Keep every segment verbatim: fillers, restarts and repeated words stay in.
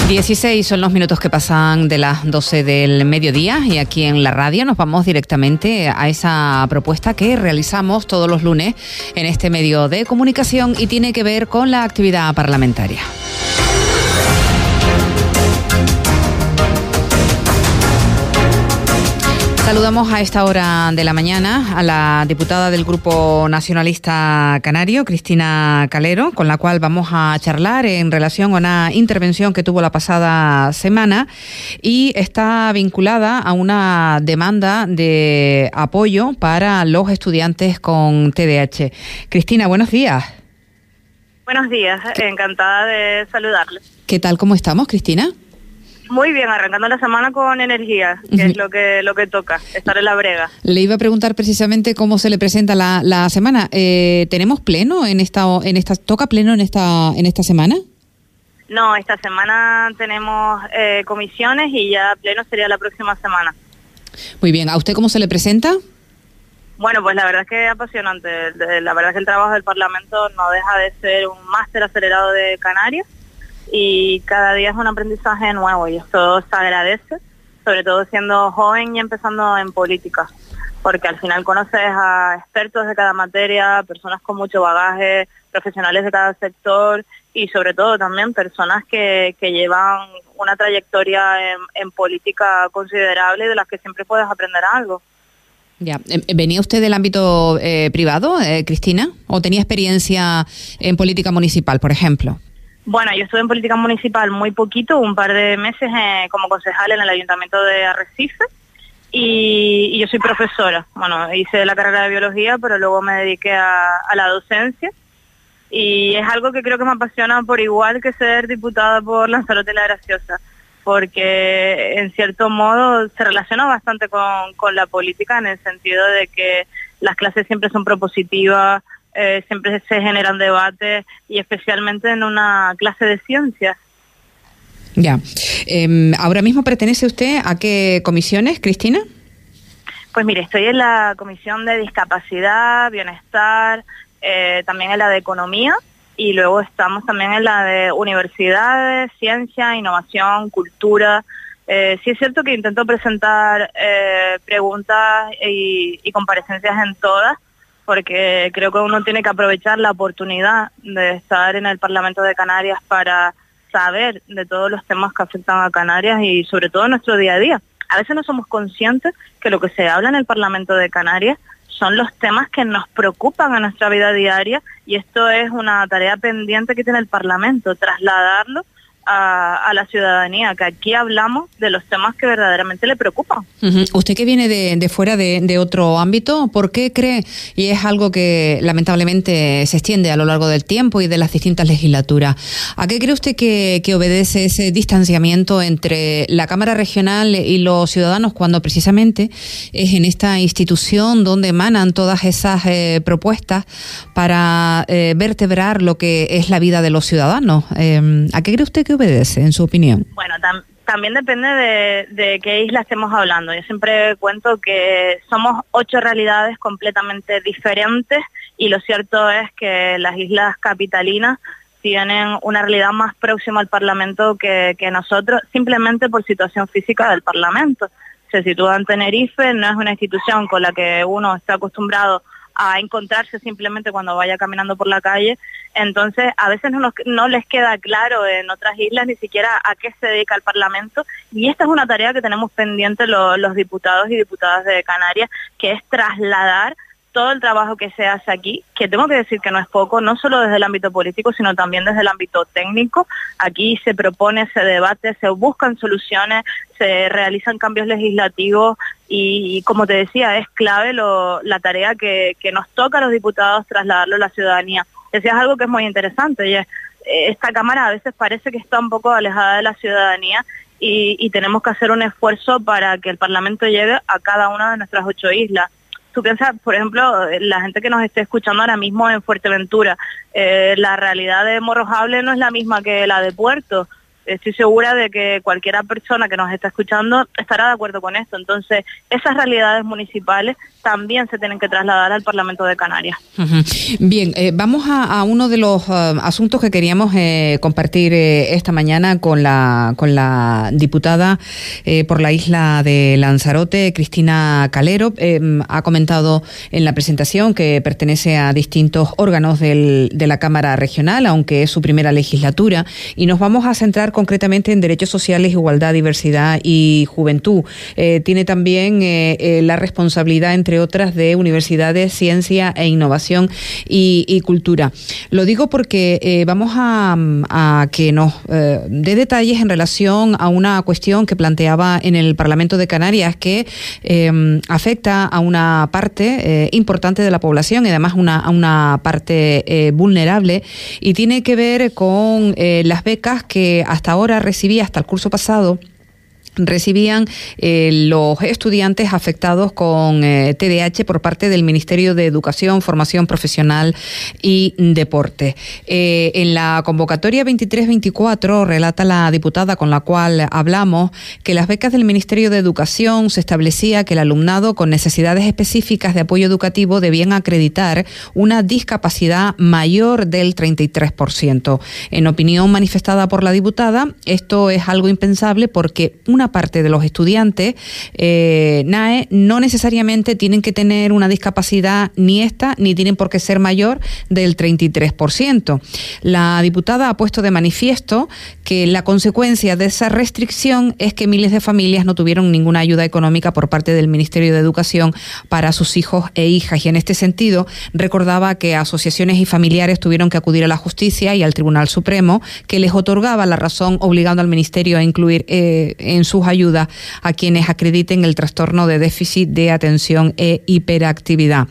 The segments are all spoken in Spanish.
dieciséis son los minutos que pasan de las doce del mediodía y aquí en la radio nos vamos directamente a esa propuesta que realizamos todos los lunes en este medio de comunicación y tiene que ver con la actividad parlamentaria. Saludamos a esta hora de la mañana a la diputada del Grupo Nacionalista Canario, Cristina Calero, con la cual vamos a charlar en relación a una intervención que tuvo la pasada semana y está vinculada a una demanda de apoyo para los estudiantes con T D A H. Cristina, buenos días. Buenos días, encantada de saludarles. ¿Qué tal? ¿Cómo estamos, Cristina? Muy bien, arrancando la semana con energía, que uh-huh. es lo que lo que toca, estar en la brega. Le iba a preguntar precisamente cómo se le presenta la, la semana. Eh, ¿Tenemos pleno en esta en esta toca pleno en esta en esta semana? No, esta semana tenemos eh, comisiones y ya pleno sería la próxima semana. Muy bien, ¿a usted cómo se le presenta? Bueno, pues la verdad es que es apasionante. La verdad es que el trabajo del Parlamento no deja de ser un máster acelerado de Canarias. Y cada día es un aprendizaje nuevo y esto se agradece, sobre todo siendo joven y empezando en política, porque al final conoces a expertos de cada materia, personas con mucho bagaje, profesionales de cada sector y sobre todo también personas que, que llevan una trayectoria en, en política considerable y de las que siempre puedes aprender algo. Ya, ¿venía usted del ámbito eh, privado, eh, Cristina? ¿O tenía experiencia en política municipal, por ejemplo? Bueno, yo estuve en política municipal muy poquito, un par de meses eh, como concejal en el Ayuntamiento de Arrecife y, y yo soy profesora. Bueno, hice la carrera de biología, pero luego me dediqué a, a la docencia y es algo que creo que me apasiona por igual que ser diputada por Lanzarote la Graciosa, porque en cierto modo se relaciona bastante con, con la política en el sentido de que las clases siempre son propositivas, Eh, siempre se generan debates y especialmente en una clase de ciencias. Ya. Eh, ¿Ahora mismo pertenece usted a qué comisiones, Cristina? Pues mire, estoy en la Comisión de Discapacidad, Bienestar, eh, también en la de Economía y luego estamos también en la de Universidades, Ciencia, Innovación, Cultura. Eh, sí es cierto que intento presentar eh, preguntas y, y comparecencias en todas, porque creo que uno tiene que aprovechar la oportunidad de estar en el Parlamento de Canarias para saber de todos los temas que afectan a Canarias y sobre todo en nuestro día a día. A veces no somos conscientes que lo que se habla en el Parlamento de Canarias son los temas que nos preocupan a nuestra vida diaria y esto es una tarea pendiente que tiene el Parlamento, trasladarlo A, a la ciudadanía, que aquí hablamos de los temas que verdaderamente le preocupan. Uh-huh. Usted que viene de, de fuera de, de otro ámbito, ¿por qué cree, y es algo que lamentablemente se extiende a lo largo del tiempo y de las distintas legislaturas, ¿a qué cree usted que, que obedece ese distanciamiento entre la Cámara Regional y los ciudadanos cuando precisamente es en esta institución donde emanan todas esas eh, propuestas para eh, vertebrar lo que es la vida de los ciudadanos? Eh, ¿A qué cree usted que obedece, en su opinión? Bueno, tam- también depende de, de qué isla estemos hablando. Yo siempre cuento que somos ocho realidades completamente diferentes y lo cierto es que las islas capitalinas tienen una realidad más próxima al Parlamento que, que nosotros, simplemente por situación física del Parlamento. Se sitúa en Tenerife, no es una institución con la que uno está acostumbrado a encontrarse simplemente cuando vaya caminando por la calle, entonces a veces no, nos, no les queda claro en otras islas ni siquiera a qué se dedica el Parlamento y esta es una tarea que tenemos pendiente lo, los diputados y diputadas de Canarias, que es trasladar todo el trabajo que se hace aquí, que tengo que decir que no es poco, no solo desde el ámbito político, sino también desde el ámbito técnico. Aquí se propone, se debate, se buscan soluciones, se realizan cambios legislativos y, y como te decía, es clave lo, la tarea que, que nos toca a los diputados trasladarlo a la ciudadanía. Decías algo que es muy interesante, y es, esta Cámara a veces parece que está un poco alejada de la ciudadanía y, y tenemos que hacer un esfuerzo para que el Parlamento llegue a cada una de nuestras ocho islas. Tú piensas, por ejemplo, la gente que nos esté escuchando ahora mismo en Fuerteventura, eh, la realidad de Morrojable no es la misma que la de Puerto. estoy segura de que cualquiera persona que nos está escuchando estará de acuerdo con esto. Entonces, esas realidades municipales también se tienen que trasladar al Parlamento de Canarias. Uh-huh. Bien, eh, vamos a, a uno de los uh, asuntos que queríamos eh, compartir eh, esta mañana con la con la diputada eh, por la isla de Lanzarote, Cristina Calero. Eh, ha comentado en la presentación que pertenece a distintos órganos del, de la Cámara Regional, aunque es su primera legislatura, y nos vamos a centrar concretamente en derechos sociales, igualdad, diversidad y juventud. Eh, tiene también eh, eh, la responsabilidad, entre otras, de universidades, ciencia e innovación y, y cultura. Lo digo porque eh, vamos a, a que nos eh, dé detalles en relación a una cuestión que planteaba en el Parlamento de Canarias, que eh, afecta a una parte eh, importante de la población y además una, a una parte eh, vulnerable, y tiene que ver con eh, las becas que hasta ahora recibía, hasta el curso pasado, recibían eh, los estudiantes afectados con eh, T D A H por parte del Ministerio de Educación, Formación Profesional y Deporte. Eh, en la convocatoria veintitrés veinticuatro relata la diputada con la cual hablamos que las becas del Ministerio de Educación se establecía que el alumnado con necesidades específicas de apoyo educativo debían acreditar una discapacidad mayor del treinta y tres por ciento. En opinión manifestada por la diputada, esto es algo impensable porque una parte de los estudiantes eh, N A E no necesariamente tienen que tener una discapacidad ni esta, ni tienen por qué ser mayor del treinta y tres por ciento. La diputada ha puesto de manifiesto que la consecuencia de esa restricción es que miles de familias no tuvieron ninguna ayuda económica por parte del Ministerio de Educación para sus hijos e hijas, y en este sentido recordaba que asociaciones y familiares tuvieron que acudir a la justicia y al Tribunal Supremo, que les otorgaba la razón, obligando al Ministerio a incluir eh, en sus ayudas a quienes acrediten el trastorno de déficit de atención e hiperactividad.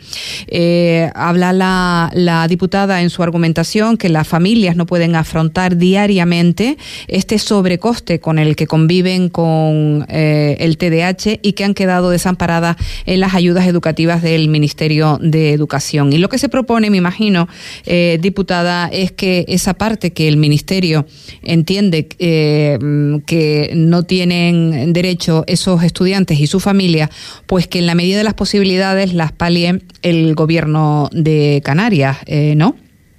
Eh, habla la, la diputada en su argumentación que las familias no pueden afrontar diariamente este sobrecoste con el que conviven con eh, el T D A H y que han quedado desamparadas en las ayudas educativas del Ministerio de Educación. Y lo que se propone, me imagino, eh, diputada, es que esa parte que el Ministerio entiende eh, que no tienen derecho esos estudiantes y su familia, pues que en la medida de las posibilidades las palie el gobierno de Canarias, eh, ¿no?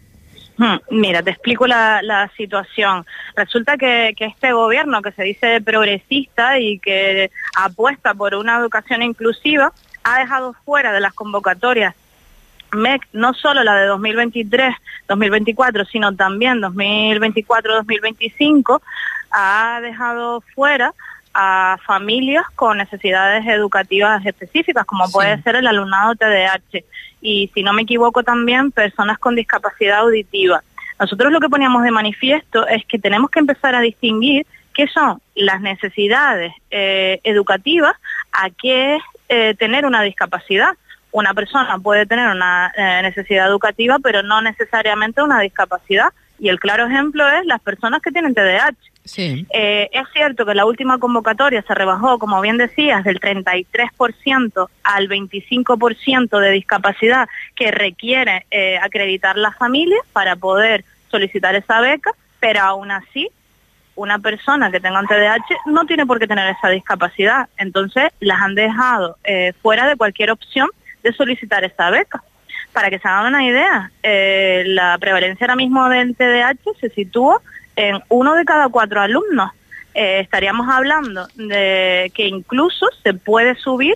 Mira, te explico la, la situación. Resulta que, que este gobierno, que se dice progresista y que apuesta por una educación inclusiva, ha dejado fuera de las convocatorias M E C no solo la de dos mil veintitrés dos mil veinticuatro, sino también dos mil veinticuatro dos mil veinticinco, ha dejado fuera a familias con necesidades educativas específicas, como sí. puede ser el alumnado T D A H, y si no me equivoco también personas con discapacidad auditiva. Nosotros lo que poníamos de manifiesto es que tenemos que empezar a distinguir qué son las necesidades eh, educativas, a qué es eh, tener una discapacidad. Una persona puede tener una eh, necesidad educativa, pero no necesariamente una discapacidad, y el claro ejemplo es las personas que tienen T D A H. Sí. Eh, es cierto que la última convocatoria se rebajó, como bien decías, del treinta y tres por ciento al veinticinco por ciento de discapacidad que requiere eh, acreditar la familia para poder solicitar esa beca, pero aún así una persona que tenga un T D A H no tiene por qué tener esa discapacidad, entonces las han dejado eh, fuera de cualquier opción de solicitar esa beca. Para que se hagan una idea, eh, la prevalencia ahora mismo del T D A H se sitúa en uno de cada cuatro alumnos. Eh, estaríamos hablando de que incluso se puede subir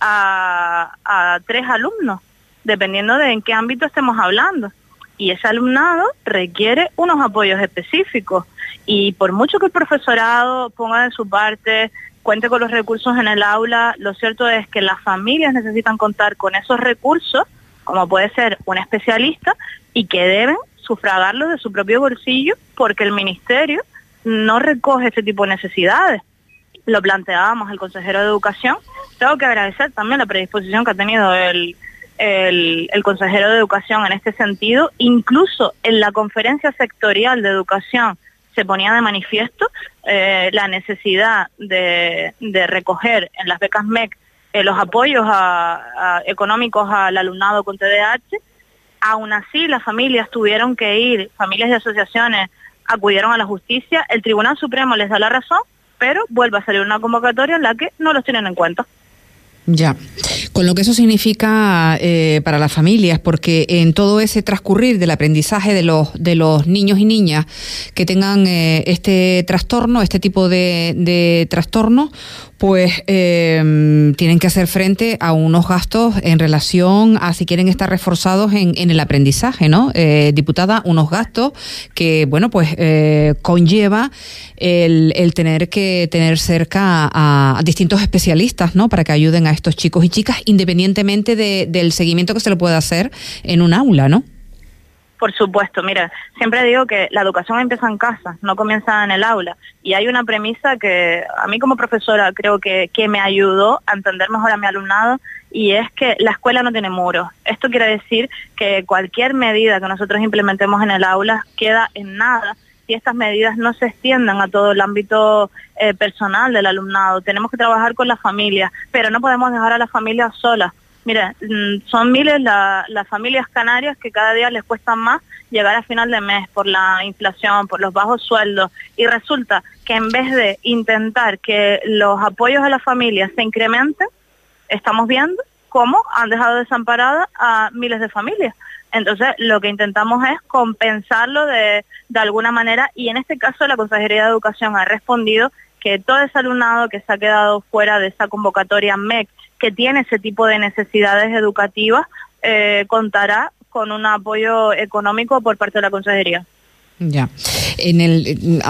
a, a tres alumnos, dependiendo de en qué ámbito estemos hablando. Y ese alumnado requiere unos apoyos específicos. Y por mucho que el profesorado ponga de su parte, cuente con los recursos en el aula, lo cierto es que las familias necesitan contar con esos recursos, como puede ser un especialista, y que deben sufragarlo de su propio bolsillo porque el Ministerio no recoge este tipo de necesidades. Lo planteábamos el consejero de Educación. Tengo que agradecer también la predisposición que ha tenido el, el, el consejero de Educación en este sentido. Incluso en la conferencia sectorial de Educación se ponía de manifiesto eh, la necesidad de, de recoger en las becas M E C eh, los apoyos a, a, económicos al alumnado con T D A H. Aún así, las familias tuvieron que ir, familias y asociaciones, acudieron a la justicia, el Tribunal Supremo les da la razón, pero vuelve a salir una convocatoria en la que no los tienen en cuenta. Ya, con lo que eso significa eh, para las familias, porque en todo ese transcurrir del aprendizaje de los de los niños y niñas que tengan eh, este trastorno, este tipo de, de trastorno, pues eh, tienen que hacer frente a unos gastos en relación a si quieren estar reforzados en, en el aprendizaje, ¿no? Eh, diputada, unos gastos que, bueno, pues eh, conlleva el, el tener que tener cerca a, a distintos especialistas, ¿no? Para que ayuden a estos chicos y chicas, independientemente de, del seguimiento que se le pueda hacer en un aula, ¿no? Por supuesto, mira, siempre digo que la educación empieza en casa, no comienza en el aula. Y hay una premisa que a mí como profesora creo que, que me ayudó a entender mejor a mi alumnado, y es que la escuela no tiene muros. Esto quiere decir que cualquier medida que nosotros implementemos en el aula queda en nada si estas medidas no se extiendan a todo el ámbito eh, personal del alumnado. Tenemos que trabajar con las familias, pero no podemos dejar a las familias solas. Mira, son miles la, las familias canarias que cada día les cuesta más llegar a final de mes por la inflación, por los bajos sueldos, y resulta que en vez de intentar que los apoyos a las familias se incrementen, estamos viendo cómo han dejado desamparadas a miles de familias. Entonces, lo que intentamos es compensarlo de, de alguna manera, y en este caso la Consejería de Educación ha respondido que todo ese alumnado que se ha quedado fuera de esa convocatoria M E C, que tiene ese tipo de necesidades educativas, eh, contará con un apoyo económico por parte de la Consejería. Ya, en el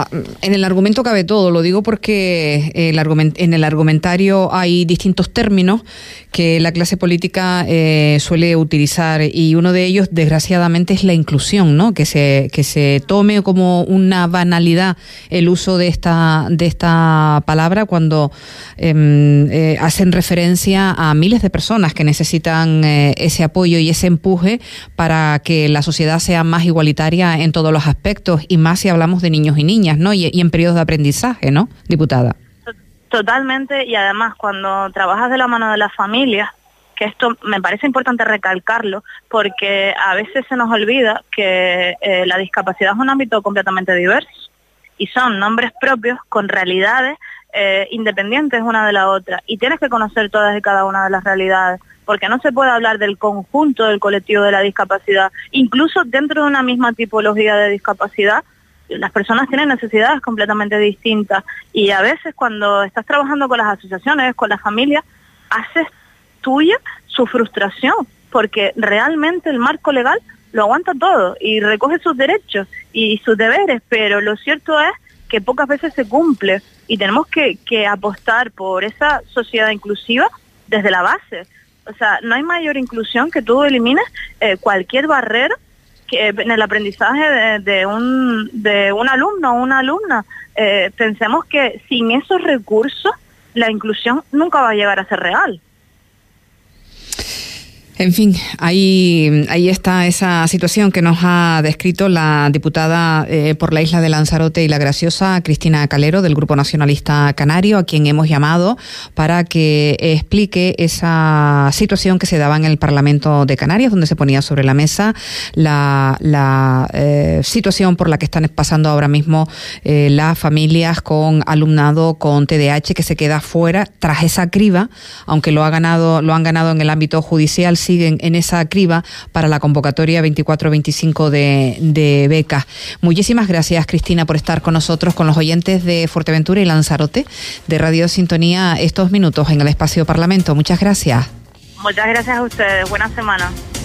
en el argumento cabe todo, lo digo porque el argument, en el argumentario hay distintos términos que la clase política eh, suele utilizar, y uno de ellos, desgraciadamente, es la inclusión, ¿no? Que se que se tome como una banalidad el uso de esta de esta palabra cuando eh, eh, hacen referencia a miles de personas que necesitan eh, ese apoyo y ese empuje para que la sociedad sea más igualitaria en todos los aspectos, y más si hablamos de niños y niñas, ¿no? Y, y en periodos de aprendizaje, ¿no, diputada? Totalmente, y además cuando trabajas de la mano de las familias, que esto me parece importante recalcarlo, porque a veces se nos olvida que eh, la discapacidad es un ámbito completamente diverso, y son nombres propios con realidades eh, independientes una de la otra, y tienes que conocer todas y cada una de las realidades, porque no se puede hablar del conjunto del colectivo de la discapacidad. Incluso dentro de una misma tipología de discapacidad, las personas tienen necesidades completamente distintas, y a veces cuando estás trabajando con las asociaciones, con las familias, haces tuya su frustración, porque realmente el marco legal lo aguanta todo y recoge sus derechos y sus deberes, pero lo cierto es que pocas veces se cumple, y tenemos que, que apostar por esa sociedad inclusiva desde la base. O sea, no hay mayor inclusión que tú elimines eh, cualquier barrera que en el aprendizaje de, de un de un alumno o una alumna. Eh, pensemos que sin esos recursos la inclusión nunca va a llegar a ser real. En fin, ahí, ahí está esa situación que nos ha descrito la diputada eh, por la isla de Lanzarote y La Graciosa, Cristina Calero, del Grupo Nacionalista Canario, a quien hemos llamado para que explique esa situación que se daba en el Parlamento de Canarias, donde se ponía sobre la mesa la, la eh, situación por la que están pasando ahora mismo eh, las familias con alumnado con T D A H que se queda fuera tras esa criba, aunque lo ha ganado, lo han ganado en el ámbito judicial, siguen en esa criba para la convocatoria veinticuatro veinticinco de, de becas. Muchísimas gracias, Cristina, por estar con nosotros, con los oyentes de Fuerteventura y Lanzarote, de Radio Sintonía, estos minutos en el Espacio Parlamento. Muchas gracias. Muchas gracias a ustedes. Buena semana.